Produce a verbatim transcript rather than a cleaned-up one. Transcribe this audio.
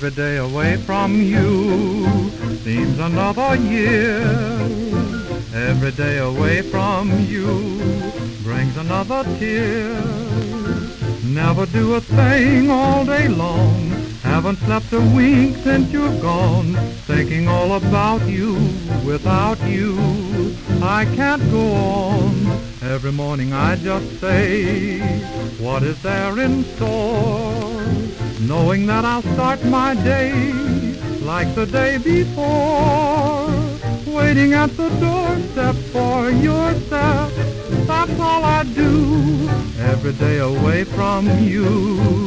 Every day away from you seems another year. Every day away from you brings another tear. Never do a thing all day long, haven't slept a wink since you're gone. Thinking all about you, without you I can't go on. Every morning I just say, what is there in store? Knowing that I'll start my day like the day before. Waiting at the doorstep for your step, that's all I do. Every day away from you